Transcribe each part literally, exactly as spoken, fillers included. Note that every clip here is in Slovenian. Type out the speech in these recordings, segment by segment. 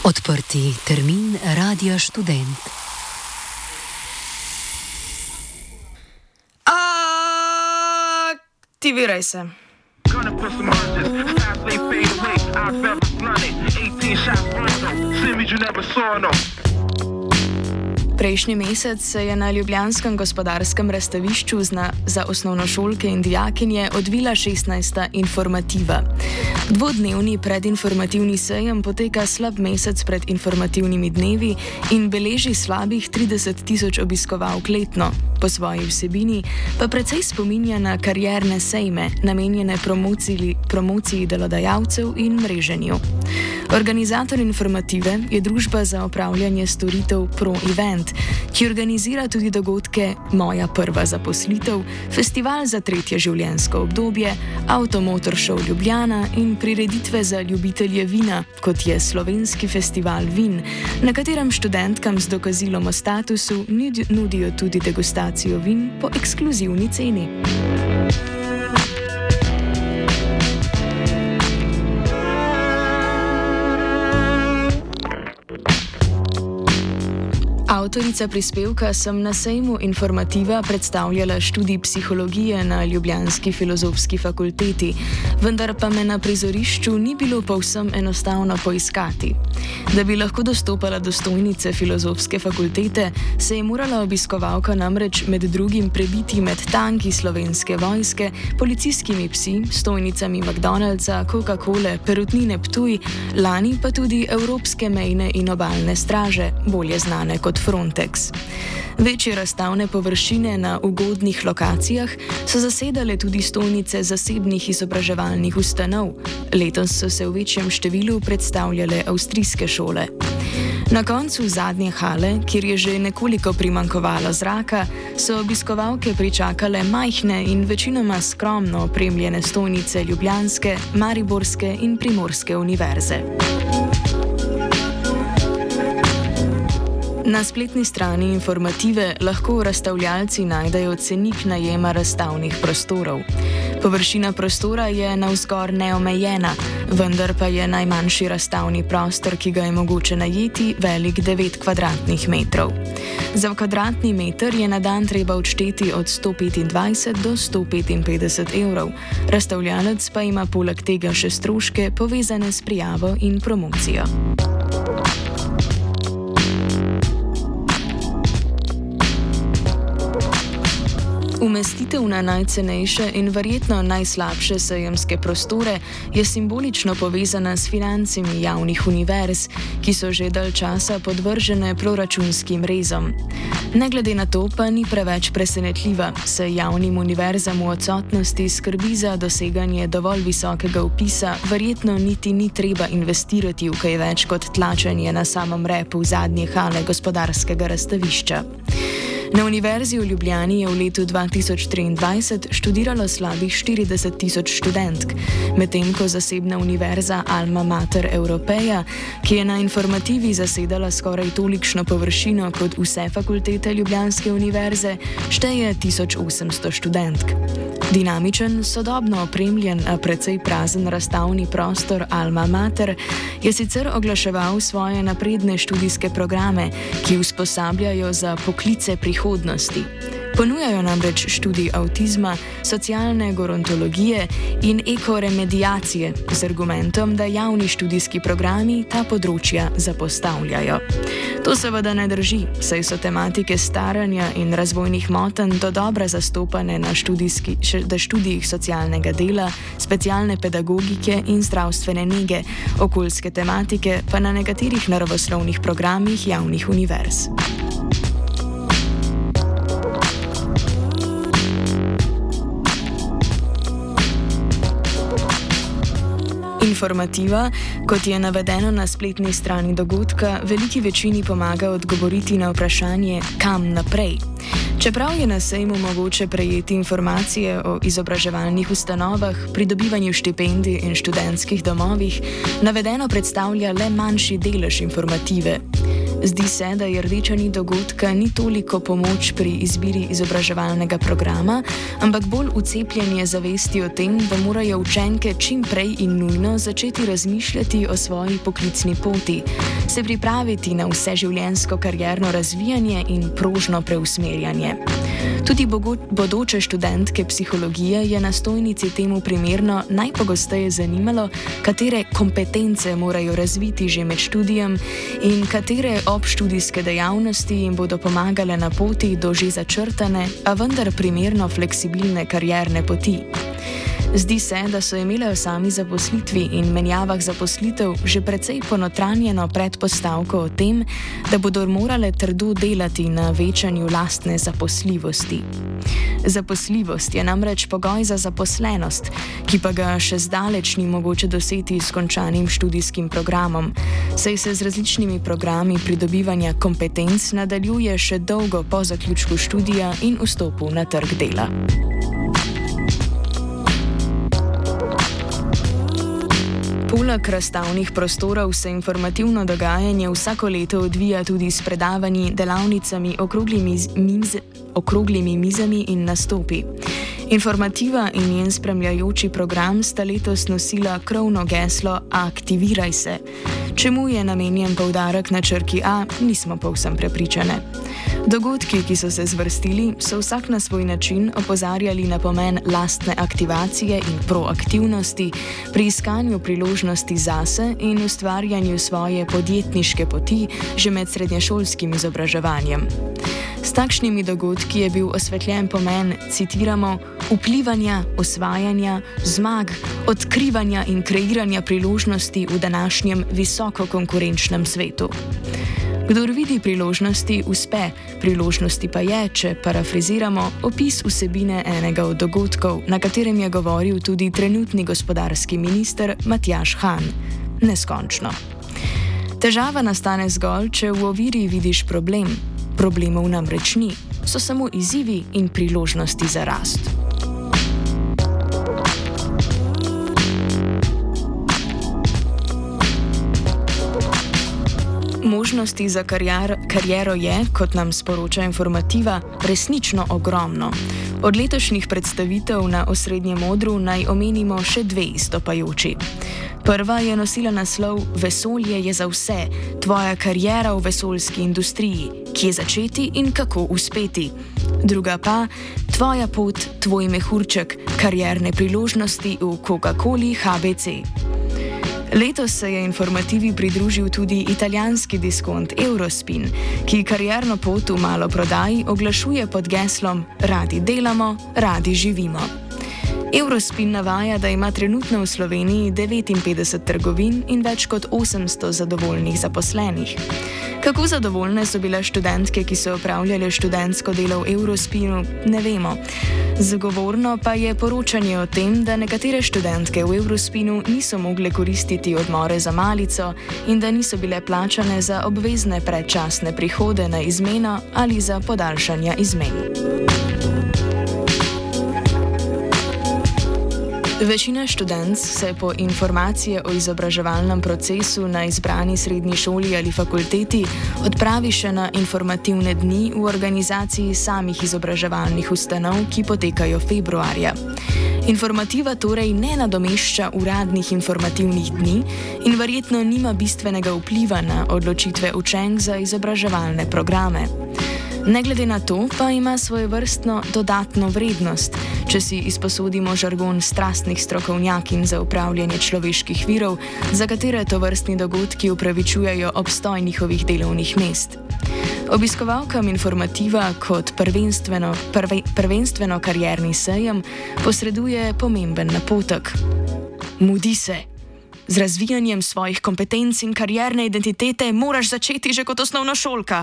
Odprti termin Radia Študent. Aktiviraj se. Prejšnji mesec se je na ljubljanskem gospodarskem razstavišču zna, za osnovnošolke in dijakinje odvila šestnajsta informativa. Dvodnevni predinformativni sejem poteka slab mesec pred informativnimi dnevi in beleži slabih trideset tisoč obiskovalk letno. Po svoji vsebini pa precej spominja na karierne sejme, namenjene promociji, promociji delodajalcev in mreženju. Organizator informative je družba za opravljanje storitev ProEvent, ki organizira tudi dogodke Moja prva zaposlitev, festival za tretje življenjsko obdobje, Automotor Show Ljubljana in prireditve za ljubitelje vina, kot je Slovenski festival vin, na katerem študentkam z dokazilom o statusu nudijo tudi degustacijo vin po ekskluzivni ceni. Avtorica prispevka Sem na sejmu informativa predstavljala študij psihologije na ljubljanski filozofski fakulteti, vendar pa me na prizorišču ni bilo povsem enostavno poiskati. Da bi lahko dostopala do stojnice filozofske fakultete, se je morala obiskovalka namreč med drugim prebiti med tanki Slovenske vojske, policijskimi psi, stojnicami McDonald'sa, Coca-Cole, Perutnine Ptuj, lani pa tudi Evropske mejne in obalne straže, bolje znane kot Frontex. Večje razstavne površine na ugodnih lokacijah so zasedale tudi stojnice zasebnih izobraževalnih ustanov. Letos so se v večjem številu predstavljale avstrijske šole. Na koncu zadnje hale, kjer je že nekoliko primanjkovalo zraka, so obiskovalke pričakale majhne in večinoma skromno opremljene stojnice ljubljanske, mariborske in primorske univerze. Na spletni strani informative lahko razstavljalci najdejo cenik najema razstavnih prostorov. Površina prostora je navzgor neomejena, vendar pa je najmanjši razstavni prostor, ki ga je mogoče najeti, velik devet kvadratnih metrov. Za kvadratni meter je na dan treba odšteti od sto petindvajset do sto petinpetdeset evrov. Razstavljalec pa ima poleg tega še stroške povezane s prijavo in promocijo. Umestitev na najcenejše in verjetno najslabše sejemske prostore je simbolično povezana s financami javnih univerz, ki so že dalj časa podvržene proračunskim rezom. Ne glede na to pa ni preveč presenetljiva, saj javnim univerzam v odsotnosti skrbi za doseganje dovolj visokega vpisa verjetno niti ni treba investirati v kaj več kot tlačenje na samem repu zadnje hale gospodarskega razstavišča. Na Univerzi v Ljubljani je v letu dva tisoč triindvajset študiralo slabih štirideset tisoč študentk, medtem ko zasebna univerza Alma Mater Europeja, ki je na informativi zasedala skoraj tolikšno površino kot vse fakultete Ljubljanske univerze, šteje tisoč osemsto študentk. Dinamičen, sodobno opremljen, a precej prazen razstavni prostor Alma Mater je sicer oglaševal svoje napredne študijske programe, ki usposabljajo za poklice prihodnosti. Ponujajo namreč študij avtizma, socialne gerontologije in ekoremediacije z argumentom, da javni študijski programi ta področja zapostavljajo. To seveda ne drži, saj so tematike staranja in razvojnih motenj dodobra zastopane na študijih socialnega dela, specialne pedagogike in zdravstvene nege, okoljske tematike pa na nekaterih naravoslovnih programih javnih univerz. Informativa, kot je navedeno na spletni strani dogodka, veliki večini pomaga odgovoriti na vprašanje, kam naprej. Čeprav je na sejmu mogoče prejeti informacije o izobraževalnih ustanovah, pridobivanju štipendij in študentskih domovih, navedeno predstavlja le manjši delež informative. Zdi se, da je rdeča nit dogodka ni toliko pomoč pri izbiri izobraževalnega programa, ampak bolj vcepljenje zavesti o tem, da morajo učenke čim prej in nujno začeti razmišljati o svoji poklicni poti, se pripraviti na vseživljenjsko karierno razvijanje in prožno preusmerjanje. Tudi bodoče študentke psihologije je na stojnici temu primerno najpogosteje zanimalo, katere kompetence morajo razviti že med študijem in katere obštudijske dejavnosti jim bodo pomagale na poti do že začrtane, a vendar primerno fleksibilne karierne poti. Zdi se, da so imele o sami zaposlitvi in menjavah zaposlitev že precej ponotranjeno predpostavko o tem, da bodo morale trdo delati na večanju lastne zaposljivosti. Zaposljivost je namreč pogoj za zaposlenost, ki pa ga še zdaleč ni mogoče doseti s končanim študijskim programom, saj se z različnimi programi pridobivanja kompetenc nadaljuje še dolgo po zaključku študija in vstopu na trg dela. Poleg razstavnih prostorov se informativno dogajanje vsako leto odvija tudi s predavanji, delavnicami, okroglimi, miz, okroglimi mizami in nastopi. Informativa in njen spremljajoči program sta letos nosila krovno geslo Aktiviraj se. Čemu je namenjen poudarek na črki A, nismo povsem prepričane. Dogodki, ki so se zvrstili, so vsak na svoj način opozarjali na pomen lastne aktivacije in proaktivnosti pri iskanju priložnosti zase in ustvarjanju svoje podjetniške poti že med srednješolskim izobraževanjem. S takšnimi dogodki je bil osvetljen pomen, citiramo, vplivanja, osvajanja, zmag, odkrivanja in kreiranja priložnosti v današnjem visoko konkurenčnem svetu. Kdor vidi priložnosti, uspe, priložnosti pa je, če parafraziramo, opis vsebine enega od dogodkov, na katerem je govoril tudi trenutni gospodarski minister Matjaž Han. Neskončno. Težava nastane zgolj, če v oviri vidiš problem. Problemov namreč ni, so samo izzivi in priložnosti za rast. Možnosti za karier, kariero je, kot nam sporoča Informativa, resnično ogromno. Od letošnjih predstavitev na osrednjem odru naj omenimo še dve izstopajoči. Prva je nosila naslov Vesolje je za vse, tvoja kariera v vesoljski industriji, kje začeti in kako uspeti. Druga pa, tvoja pot, tvoj mehurček, karierne priložnosti v Coca-Coli H B C. Letos se je Informativi pridružil tudi italijanski diskont Eurospin, ki karierno pot v maloprodaji oglašuje pod geslom Radi delamo, radi živimo. Eurospin navaja, da ima trenutno v Sloveniji devetinpetdeset trgovin in več kot osemsto zadovoljnih zaposlenih. Kako zadovoljne so bile študentke, ki so opravljale študentsko delo v Eurospinu, ne vemo. Zagovorno pa je poročanje o tem, da nekatere študentke v Eurospinu niso mogle koristiti odmore za malico in da niso bile plačane za obvezne predčasne prihode na izmeno ali za podaljšanja izmen. Večina študentk se po informacije o izobraževalnem procesu na izbrani srednji šoli ali fakulteti odpravi še na informativne dni v organizaciji samih izobraževalnih ustanov, ki potekajo februarja. Informativa torej ne nadomešča uradnih informativnih dni in verjetno nima bistvenega vpliva na odločitve učenk za izobraževalne programe. Ne glede na to pa ima svojevrstno dodatno vrednost, če si izposodimo žargon strastnih strokovnjakinj za upravljanje človeških virov, za katere tovrstni dogodki upravičujejo obstoj njihovih delovnih mest. Obiskovalkam Informativa kot prvenstveno, prve, prvenstveno karierni sejem posreduje pomemben napotek. Mudi se! Z razvijanjem svojih kompetenc in karierne identitete moraš začeti že kot osnovnošolka!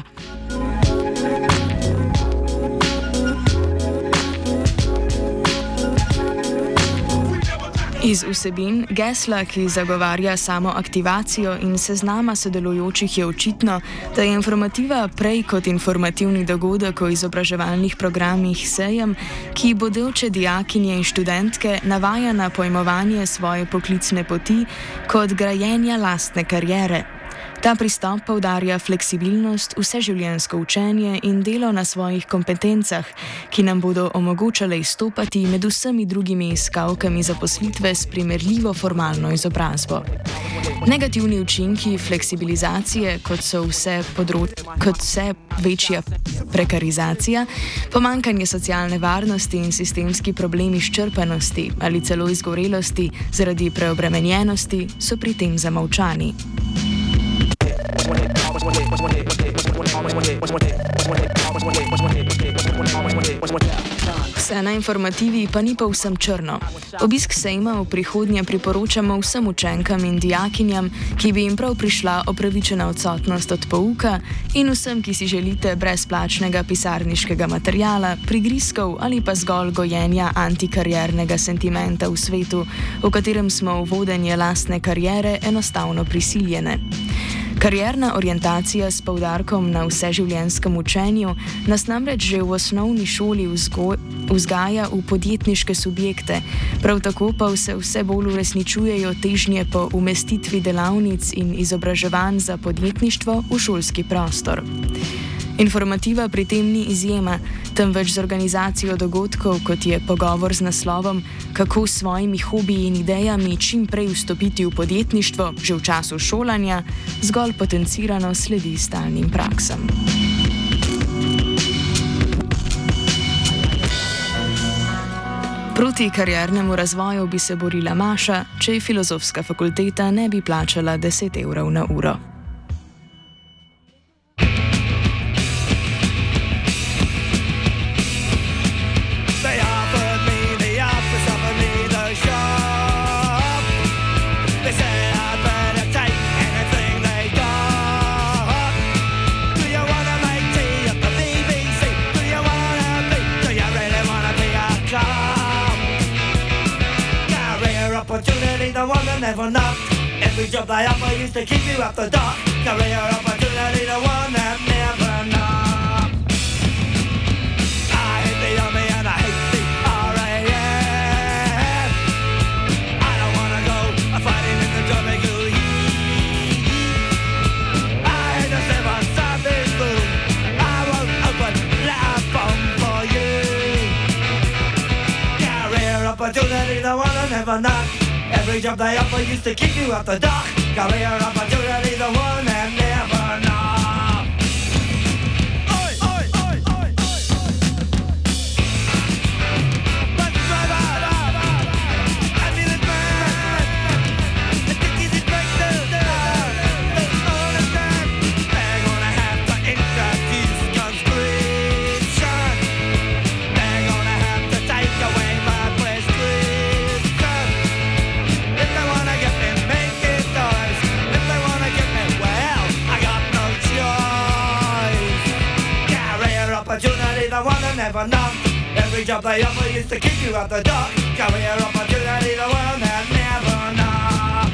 Iz vsebin gesla, ki zagovarja samo aktivacijo in seznama sodelujočih, je očitno, da je Informativa prej kot informativni dogodek o izobraževalnih programih sejem, ki bodoče dijakinje in študentke navaja na pojmovanje svoje poklicne poti kot grajenja lastne kariere. Ta pristop poudarja fleksibilnost, vseživljenjsko učenje in delo na svojih kompetencah, ki nam bodo omogočale izstopati med vsemi drugimi iskalkami zaposlitve s primerljivo formalno izobrazbo. Negativni učinki fleksibilizacije, kot so vse, podro... kot vse večja prekarizacija, pomanjkanje socialne varnosti in sistemski problemi izčrpanosti ali celo izgorelosti zaradi preobremenjenosti, so pri tem zamolčani. Vse na informativi pa ni povsem črno. Obisk sejma v prihodnje priporočamo vsem učenkam in dijakinjam, ki bi jim prav prišla opravičena odsotnost od pouka, in vsem, ki si želite brezplačnega pisarniškega materiala, prigrizkov ali pa zgolj gojenja antikariernega sentimenta v svetu, v katerem smo v vodenje lastne kariere enostavno prisiljene. Karierna orientacija s poudarkom na vseživljenjskem učenju nas namreč že v osnovni šoli vzgo vzgaja v podjetniške subjekte, prav tako pa se vse bolj uresničujejo težnje po umestitvi delavnic in izobraževanj za podjetništvo v šolski prostor. Informativa pri tem ni izjema, temveč z organizacijo dogodkov, kot je pogovor z naslovom Kako s svojimi hobiji in idejami čim prej vstopiti v podjetništvo že v času šolanja, zgolj potencirano sledi stalnim praksam. Proti kariernemu razvoju bi se borila Maša, če ji filozofska fakulteta ne bi plačala deset evrov na uro. Never not. Every job I offer used to keep you at the dock. Career opportunity, the one that never not. I hate the army and I hate the R A F. I don't wanna go fighting in the jungle. I hate the seven Sunday blue. I won't open that bomb for you. Career opportunity, the one that never not. Every job they offer used to keep you at the dock. Career opportunity, the one that never not. Oi, oi, oi, oi, oi. Let's drive out, out, out. I feel it burn. I think it's it break the down. Don't understand. They're gonna have to introduce conscription. They're gonna have to take away my prescription. Opportunity, the one that never not. Every job they offer used to keep you at the dock. Career opportunity, the one that never not.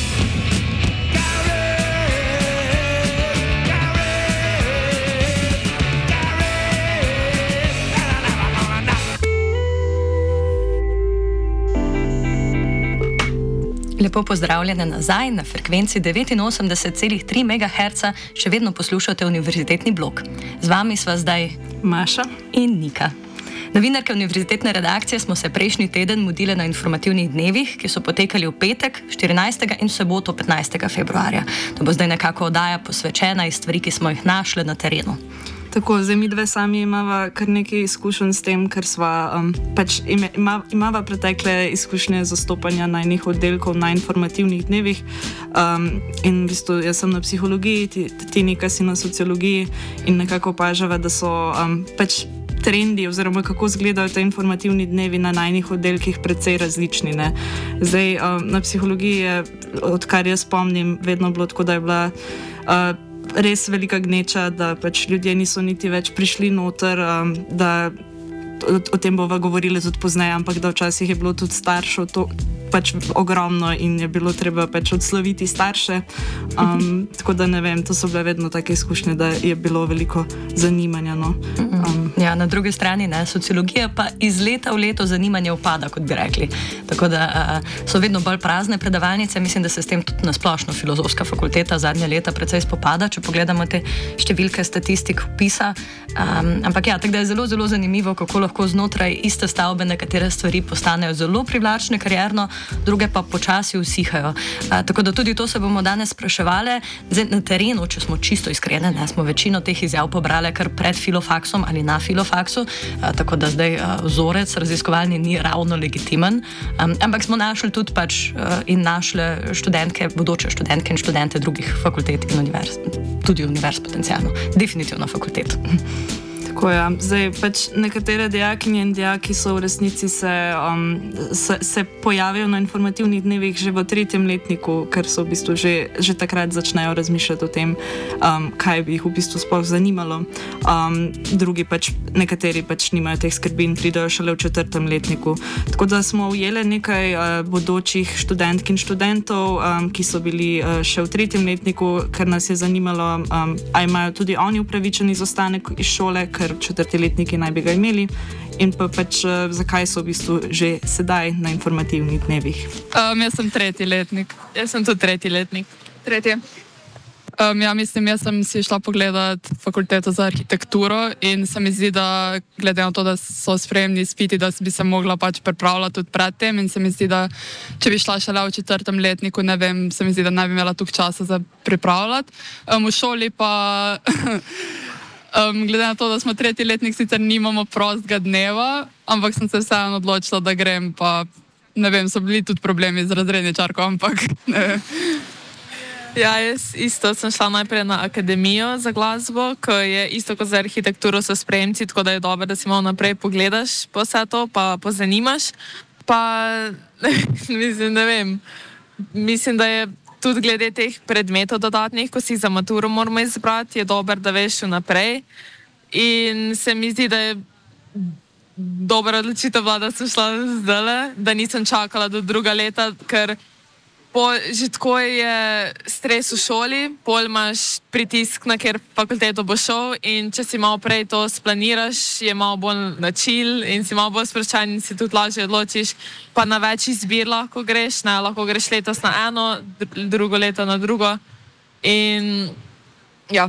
Lepo pozdravljene nazaj na frekvenci devetinosemdeset celih tri megaherca, še vedno poslušate Univerzitetni blok. Z vami sva zdaj Maša in Nika. Novinarke Univerzitetne redakcije smo se prejšnji teden mudile na informativnih dnevih, ki so potekali v petek, štirinajstega in v soboto, petnajstega februarja. To bo zdaj nekako oddaja posvečena iz stvari, ki smo jih našle na terenu. Tako, zdaj mi dve sami imava kar nekaj izkušenj s tem, ker sva um, pač ime, ima, imava pretekle izkušnje zastopanja najnih oddelkov na informativnih dnevih. Um, in v bistvu jaz sem na psihologiji, ti, ti Nika si na sociologiji in nekako opažava, da so um, pač trendi oziroma kako izgledajo te informativni dnevi na najnih oddelkih precej različni. Ne? Zdaj, um, na psihologiji je, odkar jaz spomnim, vedno bilo tako, da je bila uh, res velika gneča, da pač ljudje niso niti več prišli noter, um, da o, o tem bova govorili tudi pozneje, ampak da včasih je bilo tudi staršev to pač ogromno in je bilo treba pač odsloviti starše. Um, tako da ne vem, to so bile vedno take izkušnje, da je bilo veliko zanimanja. No. Um, ja, na drugi strani ne, sociologija pa iz leta v leto zanimanje upada, kot bi rekli. Tako da uh, so vedno bolj prazne predavalnice. Mislim, da se s tem tudi nasplošno filozofska fakulteta zadnja leta precej spopada, če pogledamo te številke statistik vpisa. Um, ampak ja, tako da je zelo, zelo zanimivo, kako lahko znotraj iste stavbe nekatere stvari postanejo zelo privlačne karierno, druge pa počasi usihajo. Uh, tako da tudi to se bomo danes spraševali. Zdaj, na terenu, če smo čisto iskrene, ne, smo večino teh izjav pobrali kar pred filofaksom ali na filofaksu, uh, tako da zdaj uh, vzorec raziskovalni ni ravno legitimen, um, ampak smo našli tudi pač uh, in našli študentke, bodoče študentke in študente drugih fakultet in univerz, tudi univerz potencialno, definitivno fakultet. Tako je. Zdaj, pač nekatere dijakinje in dijaki so v resnici se, um, se, se pojavijo na informativnih dnevih že v tretjem letniku, ker so v bistvu že, že takrat začnejo razmišljati o tem, um, kaj bi jih v bistvu sploh zanimalo. Um, drugi pač, nekateri pač nimajo teh skrbi in pridejo šele v četrtem letniku. Tako da smo ujeli nekaj uh, bodočih študentk in študentov, um, ki so bili uh, še v tretjem letniku, ker nas je zanimalo, um, a imajo tudi oni upravičen izostanek iz šole, ker četrti letniki naj bi ga imeli, in pa pač uh, zakaj so v bistvu že sedaj na informativnih dnevih. Um, jaz sem tretji letnik. Jaz sem tudi tretji letnik. Tretje. Um, ja, mislim, jaz sem si šla pogledat fakulteto za arhitekturo in se mi zdi, da glede na to, da so sprejemni izpiti, da bi se mogla pač pripravljati tudi pred tem, in se mi zdi, da če bi šla šele v četrtem letniku, ne vem, se mi zdi, da ne bi imela toliko časa za pripravljati. Um, v šoli pa Um, glede na to, da smo tretji letnik, sicer nimamo prostega dneva, ampak sem se vseeno odločila, da grem, pa ne vem, so bili tudi problemi z razredničarko, ampak ne vem. Ja, jaz isto sem šla najprej na akademijo za glasbo, ki je isto kot za arhitekturo so sprejemci, tako da je dobro, da si malo naprej pogledaš po vse to, pa pozanimaš. Pa, mislim, ne vem, mislim, da je tudi glede teh predmetov dodatnih, ko si za maturo moramo izbrati, je dober, da veš vnaprej. In se mi zdi, da je dobra odločitev bila, da sem šla zdaj, da nisem čakala do druga leta, ker po, že tako je stres v šoli, pol imaš pritisk, na kjer fakulteto bo šel, in če si malo prej to splaniraš, je malo bolj na chill in si malo bolj sproščen in si tudi lažje odločiš, pa na več izbir lahko greš, ne, lahko greš letos na eno, drugo leto na drugo in ja.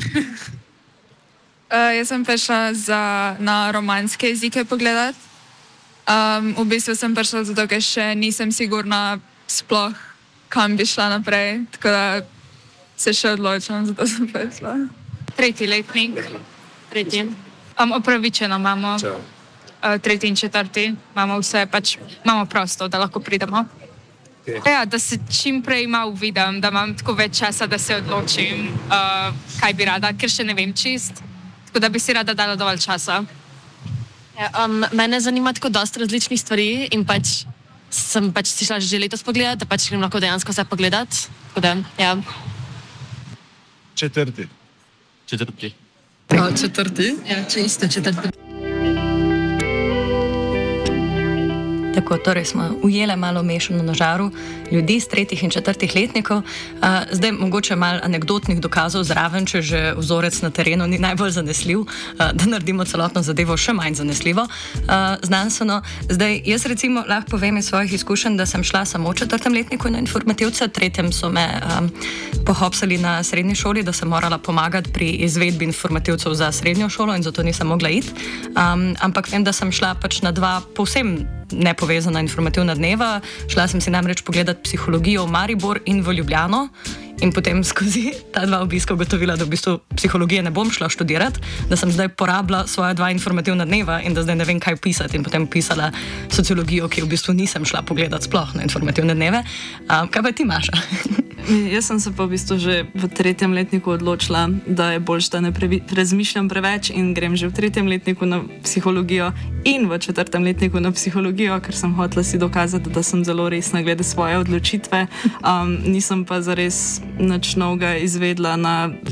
uh, jaz sem prišla za, na romanske jezike pogledat. Um, v bistvu sem prišla zato, ker še nisem sigurna sploh, kam bi šla naprej, tako da se še odločam, zato sem prišla. Tretji letnik. Tretji. Um, opravičeno imamo uh, tretji in četrti. Imamo vse, pač imamo prosto, da lahko pridemo. Okay. Ja, da se čim prej malo vidim, da imam tako več časa, da se odločim, uh, kaj bi rada, ker še ne vem čist. Tako da bi si rada dala dovolj časa. Ja, um, mene zanima tako dosti različnih stvari in pač sem pač si šla že letos pogledati, da pač grem lahko dejansko vse pogledati. Tako da, ja. Četrti. Četrti. O, četrti? Ja, če isto četrti. Tako, torej smo ujele malo mešano na žaru ljudi iz tretjih in četrtih letnikov. Uh, zdaj mogoče malo anekdotnih dokazov zraven, če že vzorec na terenu ni najbolj zanesljiv, uh, da naredimo celotno zadevo še manj zanesljivo. Uh, znanstveno. Zdaj, jaz recimo lahko povem iz svojih izkušenj, da sem šla samo v četrtem letniku na informativce, tretjem so me um, pohopsali na srednji šoli, da sem morala pomagati pri izvedbi informativcev za srednjo šolo in zato nisem mogla iti. Um, ampak vem, da sem šla pač na dva povsem nepovezana informativna dneva. Šla sem si namreč pogledati psihologijo v Maribor in v Ljubljano in potem skozi ta dva obiska ugotovila, da v bistvu psihologije ne bom šla študirati, da sem zdaj porabila svoja dva informativna dneva in da zdaj ne vem, kaj pisati, in potem pisala sociologijo, ki v bistvu nisem šla pogledati sploh na informativne dneve. Um, kaj pa ti, Maša? Jaz sem se pa v bistvu že v tretjem letniku odločila, da je boljše, da ne previ, razmišljam preveč in grem že v tretjem letniku na psihologijo in v četrtem letniku na psihologijo, ker sem hotela si dokazati, da sem zelo resna glede svoje odločitve. Um, nisem pa zares nič novega izvedla na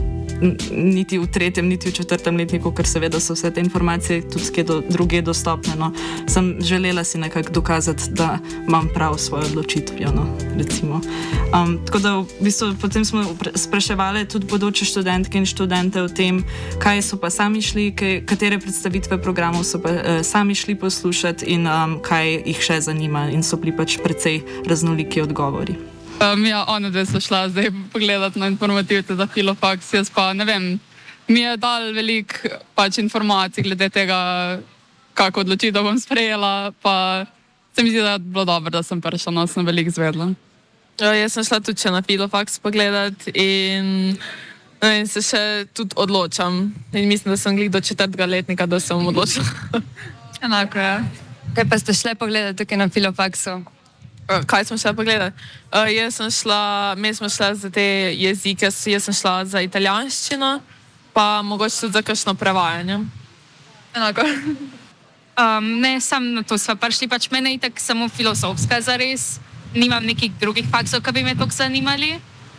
niti v tretjem, niti v četrtem letniku, ker seveda so vse te informacije tudi kje do, druge dostopne. No. Sem želela si nekako dokazati, da imam prav svojo odločitvijo. No, recimo. Um, tako da v bistvu potem smo spraševali tudi bodoče študentke in študente o tem, kaj so pa sami šli, kaj, katere predstavitve programov so pa uh, sami šli poslušati in um, kaj jih še zanima, in so bili pač precej raznoliki odgovori. Um, ja, ona dve so šla zdaj pogledati na informativce za Filofaks, jaz pa ne vem, mi je dal veliko pač informacij glede tega, kako odločitev bom sprejela, pa se mi zdi, da je bilo dobro, da sem prišla, no, sem veliko izvedla. Ja, jaz sem šla tudi še na Filofaks pogledati in, no, in se še tudi odločam. In mislim, da sem glih do četrtega letnika, da sem odločila. Enako, ja. Kaj pa ste šle pogledati tukaj na Filofaksu? Kaj sem šla pogledati? Uh, jaz sem šla, mi smo šla za te jezike, jaz sem šla za italijanščino, pa mogoče tudi za kakšno prevajanje. Enako. Um, ne, sam na to sva prišli, pač mene je tako samo filozofska zares, nimam nekih drugih faksov, ki bi me toliko zanimali.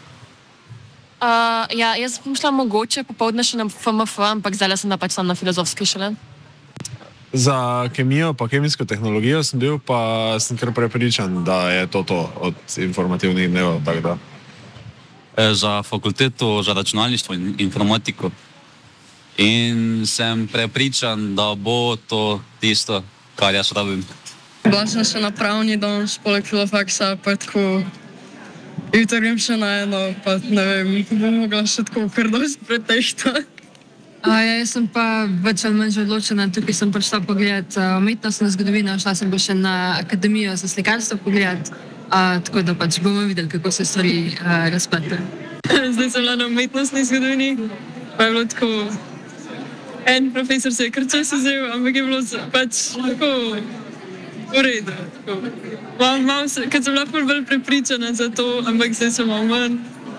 Uh, ja, jaz sem šla mogoče popoldne še na F M F, ampak zdaj sem da pač sam na filozofski šele. Za kemijo pa kemijsko tehnologijo sem bil, pa sem kar prepričan, da je to to od informativnih dnevov. E, za fakulteto za računalništvo in informatiko. In sem prepričan, da bo to tisto, kar jaz rabim. Bila sem še na pravni danes, poleg Filofaksa, pa tako jutri grem še na eno, pa ne vem, bom mogla še tako kar dosti pretehtati. A, ja, jaz sem pa več ali manj že odločena, tukaj sem prišla pogledati uh, umetnostno zgodovino, šla sem pa še na akademijo za slikarstvo pogledati, uh, tako da pač bomo videli, kako se stvari uh, razpletejo. Zdaj sem bila na umetnostni zgodovini, pa je bilo tako, en profesor se je kar čas vzel, ampak je bilo pač tako v redu. Mal, mal se, kad sem bila pol bolj prepričana za to, ampak zdaj sem malo manj.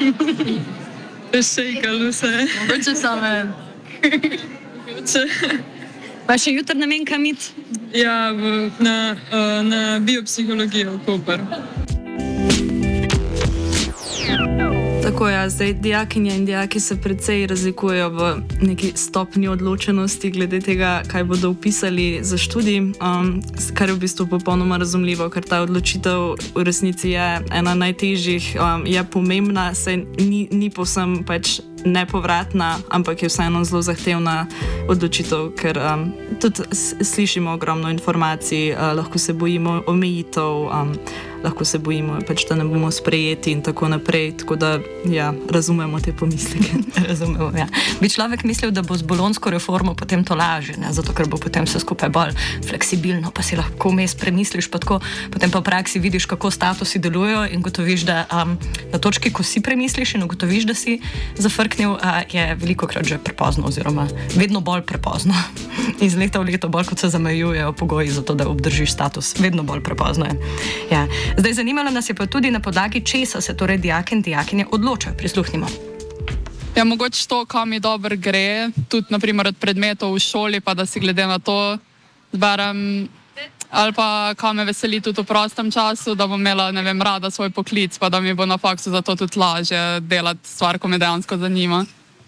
Šejkalo se. Mogoče same. Pa še jutri ne vem, kam iti? Ja, v, na, uh, na biopsihologijo v Koper. Tako je, zdaj dijakinje in dijaki se precej razlikujejo v neki stopnji odločenosti glede tega, kaj bodo vpisali za študij, um, kar je v bistvu popolnoma razumljivo, ker ta odločitev v resnici je ena najtežjih, um, je pomembna, saj ni, ni povsem pač nepovratna, ampak je vseeno zelo zahtevna odločitev, ker um, tudi slišimo ogromno informacij, uh, lahko se bojimo omejitev, um, lahko se bojimo, pač, da ne bomo sprejeti in tako naprej, tako da ja, razumemo te pomisleke. Razumemo, ja. Bi človek mislil, da bo z bolonjsko reformo potem to lažje, ne? Zato ker bo potem vse skupaj bolj fleksibilno, pa si lahko vmes premisliš, pa tako, potem pa v praksi vidiš, kako statusi delujejo in gotoviš, da um, na točki, ko si premisliš in ugotoviš, da si zafrknil, uh, je veliko krat že prepozno oziroma vedno bolj prepozno. Iz leta v leto bolj, kot se zamejujejo pogoji za to, da obdržiš status, vedno bolj prepozno je. Ja. Zdaj, zanimalo nas je pa tudi, na podlagi česa se torej dijaki in dijakinje odločajo. Prisluhnimo. Ja, mogoče to, kam mi dobro gre, tudi naprimer od predmetov v šoli, pa da si glede na to zberem, ali pa kam me veseli tudi v prostem času, da bom imela, ne vem, rada svoj poklic, pa da mi bo na faksu zato tudi lažje delati stvar, ko me dejansko zanima.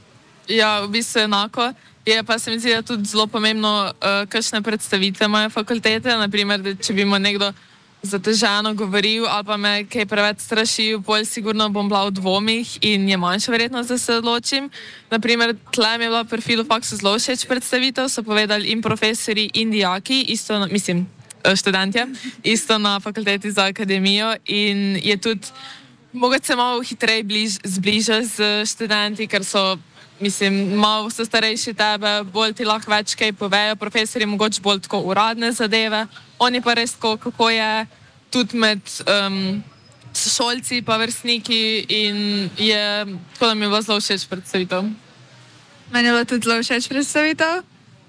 Ja, v bistvu enako. Je pa se mi zdi, da tudi zelo pomembno, uh, kakšne predstavitve imajo fakultete, naprimer, da če bi mu nekdo zateženo govoril ali pa me kaj preveč strašil, bolj sigurno bom bila v dvomih in je manjša verjetnost, da se odločim. Naprimer, tle mi je bila pri Filofaksu zelo všeč predstavitev, so povedali in profesori in dijaki, isto, na, mislim, študentje, isto na fakulteti za akademijo in je tudi mogoče se malo hitreje bliž, zbliža z študenti, ker so, mislim, malo so starejši tebe, bolj ti lahko več kaj povejo, profesori mogoče bolj tako uradne zadeve, oni pa res tako, kako je tudi med um, šolci pa vrstniki in je, tako da mi je bilo zelo všeč predstavitev. Meni je bilo tudi zelo všeč predstavitev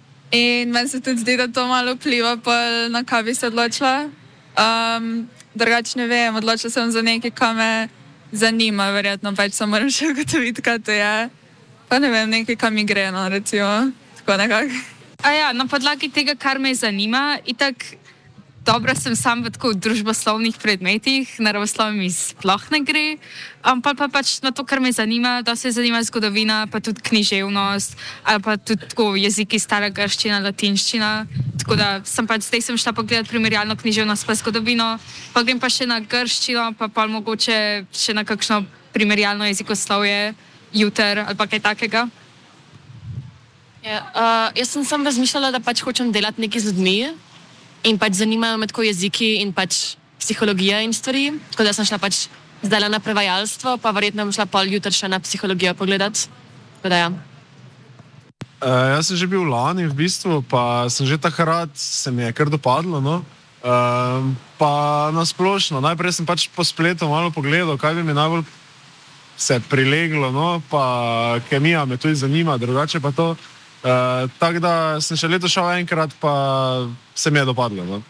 in meni se tudi zdi, da to malo vpliva na kaj bi se odločila. Um, drugače ne vem, odločila sem za nekaj, kar me zanima, verjetno pač sem moram še ugotoviti, kaj to je. Pa ne vem, nekaj, kar mi gre, no, recimo, tako nekako. A ja, na podlagi tega, kar me zanima, itak dobro sem sam v tako družboslovnih predmetih, naravoslovje mi sploh ne gre, um, pa, pa pač na to, kar me zanima, da se zanima zgodovina, pa tudi književnost, ali pa tudi tako jeziki, stara grščina, latinščina. Tako da sem pač zdaj sem šla pogledat primerjalno književnost pa zgodovino, pa grem pa še na grščino, pa pa mogoče še na kakšno primerjalno jezikoslovje, juter ali pa kaj takega. Ja, uh, jaz sem sam razmišljala, da pač hočem delati nekaj z ljudmi in pač zanimajo me tako jeziki in pač psihologija in stvari. Tako da sem šla pač zdaj na prevajalstvo, pa verjetno bom šla pol jutri še na psihologijo pogledat. Tako da ja. Uh, jaz sem že bil lani v bistvu, pa sem že takrat, se mi je kar dopadlo, no. Uh, pa nasplošno, najprej sem pač po spletu malo pogledal, kaj bi mi najbolj se prileglo, no, pa kemija me tudi zanima, drugače pa to. Uh, tako da sem še leto šel enkrat, pa se mi je dopadlo. No?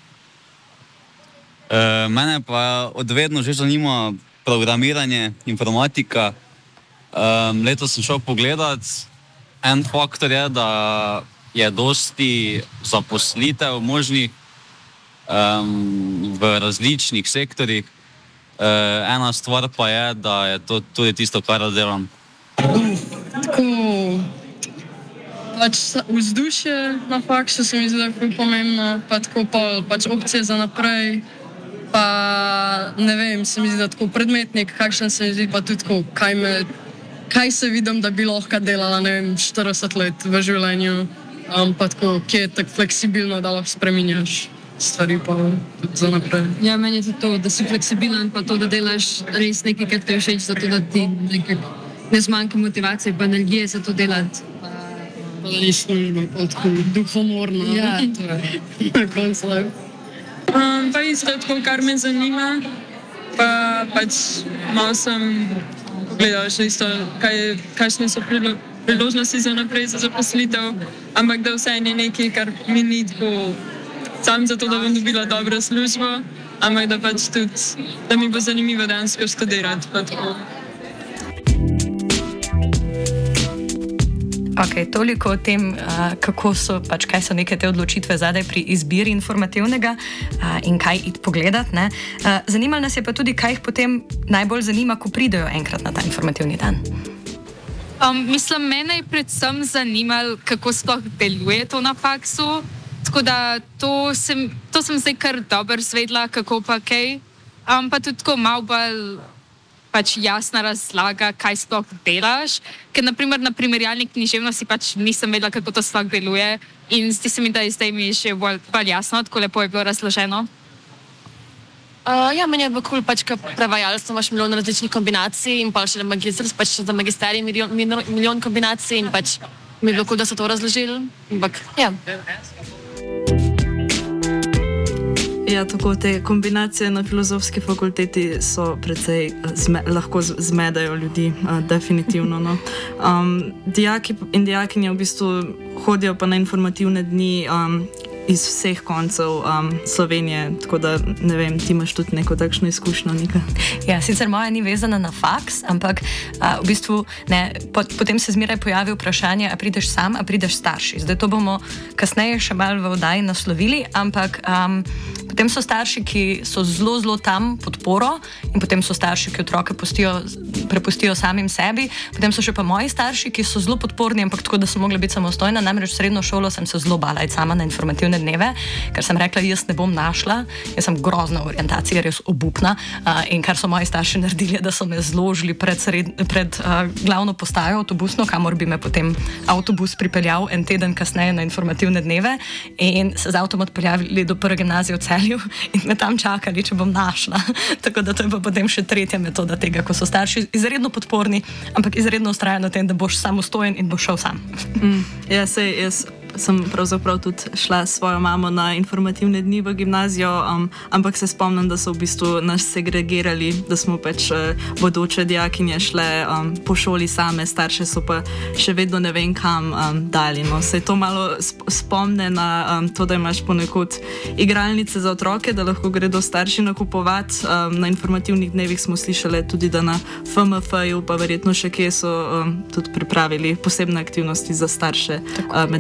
Uh, mene pa odvedno že zanima programiranje, informatika. Um, letos sem šel pogledat. En faktor je, da je dosti zaposlitev možnih um, v različnih sektorjih. Uh, ena stvar pa je, da je to tudi tisto, kar delam. Tako, pač vzdušje na faksu se mi zdi, da je ful pomembno, pa tako pol, pač opcije za naprej, pa ne vem, se mi zdi, da tako predmetnik, kakšen se mi zdi, pa tudi tako, kaj me, kaj se vidim, da bi lahko delala, ne vem, štirideset let v življenju, um, pa tako, kje je tako fleksibilno, da lahko spreminjaš stvari pa tudi za naprej. Ja, meni je to, da si fleksibilen, pa to, da delaš res nekaj, kar ti je všeč, zato da ti nekako ne zmanjka motivacije pa energije za to delati. Pa da ni služba, pa tako duhomorno. Ja, to je. Na koncu. Um, pa isto tako, kar me zanima, pa pač malo sem pogledala še isto, kaj, kakšne so priložnosti za naprej za zaposlitev, ampak da vsaj ni nekaj, kar mi ni tako sam zato, da bom dobila dobro službo, ampak da pač tudi, da mi bo zanimivo dejansko študirati. Pa tako. Ok, toliko o tem, uh, kako so, pač, kaj so neke te odločitve zadaj pri izbiri informativnega uh, in kaj iti pogledat. Ne? Uh, zanimalo nas je pa tudi, kaj jih potem najbolj zanima, ko pridejo enkrat na ta informativni dan. Um, mislim, mene je predvsem zanimalo, kako sploh deluje to na faksu. Tako da to sem, to sem zdaj kar dobro zvedla, kako pa kaj. Um, pa tudi tako malo bolj pač jasna razlaga, kaj sploh delaš. Ker naprimer na primerjalni književnosti pač nisem vedela, kako to sploh deluje. In zdi se mi, da je zdaj mi še bolj, bolj jasno, tako lepo je bilo razloženo. Uh, ja, meni je bilo cool, pač, ker prevajalstvo imaš milijon različnih kombinacij in pa še magister, pač za magisterij milijon, milijon kombinacij in pač mi je bilo cool, da so to razložili. Ampak, ja. Ja, tako te kombinacije na filozofski fakulteti so precej zme, lahko zmedajo ljudi, uh, definitivno. No. Um, dijaki in dijakinje v bistvu hodijo pa na informativne dni um, iz vseh koncev um, Slovenije, tako da ne vem, ti imaš tudi neko takšno izkušnjo, Nika? Ja, sicer moja ni vezana na faks, ampak a, v bistvu ne, pot, potem se zmeraj pojavi vprašanje, a prideš sam, a prideš starši. Zdaj to bomo kasneje še malo v oddaji naslovili, ampak um, potem so starši, ki so zelo, zelo tam podporo in potem so starši, ki otroke pustijo, prepustijo samim sebi, potem so še pa moji starši, ki so zelo podporni, ampak tako, da so mogli biti samostojna, namreč v srednjo šolo sem se zelo bala iti sama na informativne dneve, ker sem rekla, jaz ne bom našla, jaz sem grozna orientacija, res obupna uh, in kar so moji starši naredili, da so me zložili pred, sred, pred uh, glavno postajo avtobusno, kamor bi me potem avtobus pripeljal en teden kasneje na informativne dneve in se z avtom odpeljali do prve gimnazije v Celju in me tam čakali, če bom našla. Tako da to je pa potem še tretja metoda tega, ko so starši izredno podporni, ampak izredno vztrajajo na tem, da boš samostojen in boš šel sam. Mm, ja, sej, jaz sem pravzaprav tudi šla s svojo mamo na informativne dni v gimnazijo, um, ampak se spomnim, da so v bistvu nas segregirali, da smo pač uh, bodoče dijakinje šle um, po šoli same, starše so pa še vedno ne vem kam um, dali. No. Se to malo sp spomne na um, to, da imaš ponekod igralnice za otroke, da lahko gredo starši nakupovati. Um, na informativnih dnevih smo slišali tudi, da na F M F-ju pa verjetno še kje so um, tudi pripravili posebne aktivnosti za starše, uh, medtem ko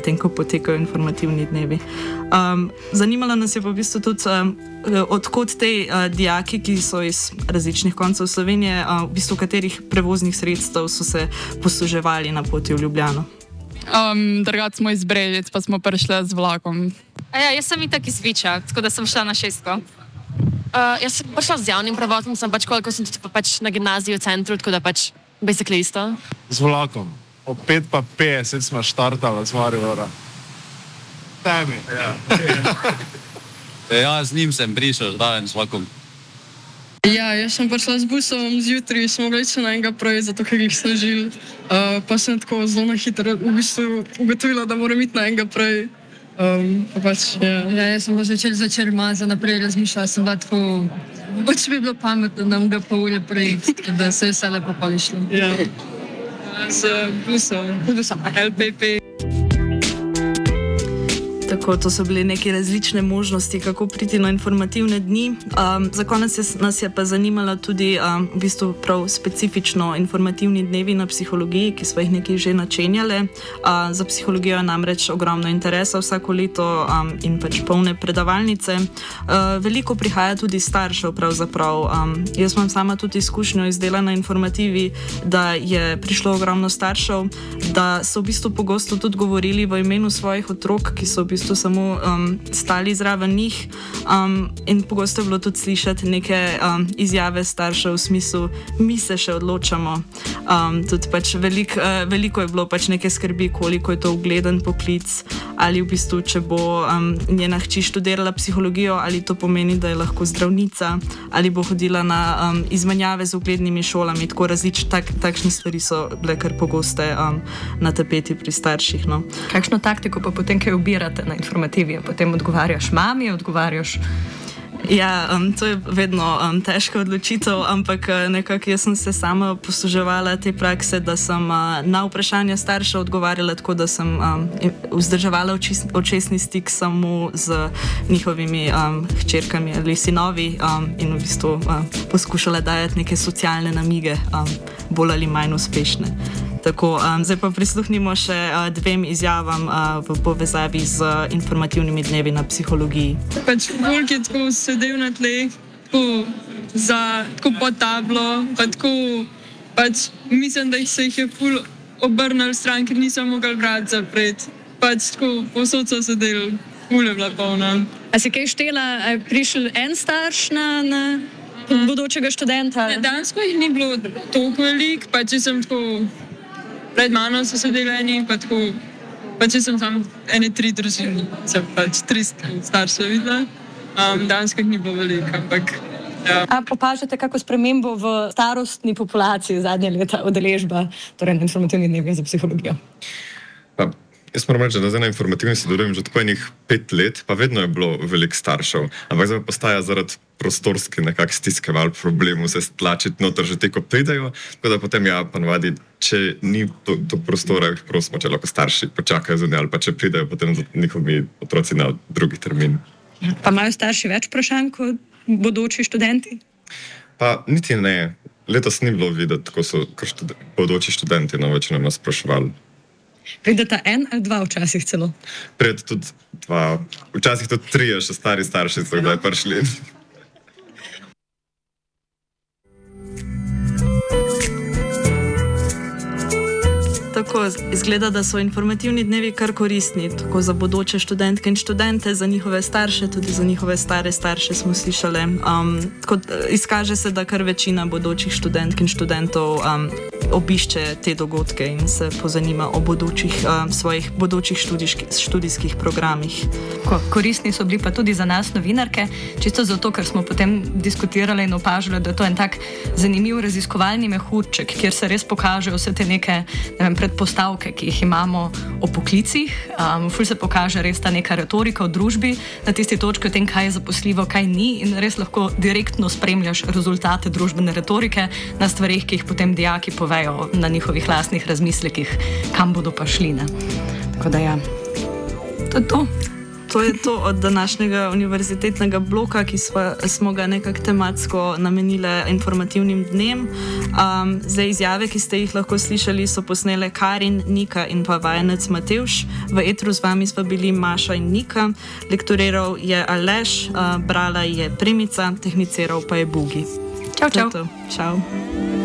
potekajo informativni dnevi. Um, zanimalo nas je pa v bistvu tudi, um, odkot te uh, dijaki, ki so iz različnih koncev Slovenije, uh, v bistvu katerih prevoznih sredstev so se posluževali na poti v Ljubljano. Um, Drugače smo iz Brežic, pa smo prišli z vlakom. A ja, jaz sem itak iz Viča, tako da sem šla na šestko. Uh, jaz sem prišla z javnim prevozom, sem pač koliko sem tudi pa pač na gimnaziji v centru, tako da pač basically isto. Z vlakom. O pet pa petdeset smo štartali z Maribora. Tebi. Ja. Ja, z njim sem prišel zraven z vlakom. Ja, jaz sem prišla z busom zjutraj, smo bili še na enega prej, zato ker jih sem žil. Uh, pa sem tako zelo na hitro v bistvu ugotovila, da moram iti na enega prej. Um, pa pač, ja. Ja, jaz sem pa začel začel maza naprej razmišljala, sem bila tako, pač bi bilo pametno, da nam ga pa ure prej, da se je vse lepo pa išlo. Ja. Z busom, busom, L P P. Tako, to so bile neke različne možnosti, kako priti na informativne dni. Um, za konec je, nas je pa zanimala tudi um, v bistvu prav specifično informativni dnevi na psihologiji, ki smo jih nekaj že načenjale. Uh, za psihologijo je namreč ogromno interesa vsako leto um, in pač polne predavalnice. Uh, veliko prihaja tudi staršev pravzaprav. Um, jaz imam sama tudi izkušnjo iz dela na informativi, da je prišlo ogromno staršev, da so v bistvu pogosto tudi govorili v imenu svojih otrok, ki so v bistvu bistvu samo um, stali zraven njih um, in pogosto je bilo tudi slišati neke um, izjave staršev v smislu, mi se še odločamo. Um, tudi pač velik, uh, veliko je bilo pač neke skrbi, koliko je to ugleden poklic, ali v bistvu, če bo um, njena hči študirala psihologijo, ali to pomeni, da je lahko zdravnica, ali bo hodila na um, izmenjave z uglednimi šolami, tako različne tak, takšne stvari so bile kar pogoste um, na tapeti pri starših. No. Kakšno taktiko pa potem kaj ubirate na informativi? Potem odgovarjaš mami, odgovarjaš... Ja, um, to je vedno um, težka odločitev, ampak nekako jaz sem se sama posluževala te prakse, da sem uh, na vprašanja starša odgovarjala tako, da sem um, vzdrževala očis, očesni stik samo z njihovimi um, hčerkami ali sinovi um, in v bistvu uh, poskušala dajati neke socialne namige, um, bolj ali manj uspešne. Tako, um, zdaj pa prisluhnimo še uh, dvem izjavam uh, v povezavi z uh, informativnimi dnevi na psihologiji. Pač Volk je tako sedel na tleh, tako, za, tako pod tablo, pa tako, pač mislim, da jih se jih je ful obrnil stran, ker nisem mogel vrat zapreti. Pač tako, povsod so sedeli, ful je bila polna. A si kaj štela, a je prišel en starš na... na... bodočega študenta? Dansko jih ni bilo toliko velik, pa če sem tako, pred mano so sedeli eni, pa tako, pa če sem tam ene tri družine, sem pač tri starše videla. Um, Dansko jih ni bilo veliko, ampak ja. A opažate kako spremembo v starostni populaciji zadnje leta udeležba, torej na informativnih dnevih za psihologijo? Pa, jaz moram reči, da zdaj na informativni sodelujem že tako enih pet let, pa vedno je bilo veliko staršev, ampak zdaj postaja zaradi prostorski nekak stiske malo problemov se stlačiti noter že te, ko pridejo, tako da potem ja, pa navadi, če ni to, to prostora, jih prosimo, če lahko starši počakajo zunaj, ali pa če pridejo potem njihovi otroci na drugi termin. Pa imajo starši več vprašanj kot bodoči študenti? Pa niti ne. Letos ni bilo videti, ko so študen, bodoči študenti no, večino nas spraševali. Prideta en ali dva včasih celo? Prijed tudi dva, včasih tudi trije še stari starši so kdaj prišli. Tako izgleda, da so informativni dnevi kar koristni, tako za bodoče študentke in študente, za njihove starše, tudi za njihove stare starše smo slišali. Um, tako, izkaže se, da kar večina bodočih študentk in študentov um, obišče te dogodke in se pozanima o bodočih, um, svojih bodočih študijskih, študijskih programih. Ko, koristni so bili pa tudi za nas novinarke, čisto zato, ker smo potem diskutirali in opažali, da je to en tak zanimiv raziskovalni mehurček, kjer se res pokažejo vse te neke, ne vem, predpostavke, ki jih imamo o poklicih. Um, ful se pokaže res ta neka retorika v družbi na tisti točki o tem, kaj je zaposljivo, kaj ni in res lahko direktno spremljaš rezultate družbene retorike na stvarih, ki jih potem dijaki povejo na njihovih lastnih razmislekih, kam bodo pa šli. Ne? Tako da ja, to je to. to je to od današnjega univerzitetnega bloka, ki sva, smo ga nekako tematsko namenili informativnim dnem. Um, zdaj izjave, ki ste jih lahko slišali, so posnele Karin, Nika in pa vajenec Matevž. V etru z vami sva bili Maša in Nika. Lektoriral je Aleš, uh, brala je Premica, tehniciral pa je Bugi. Čau, čau. Čau.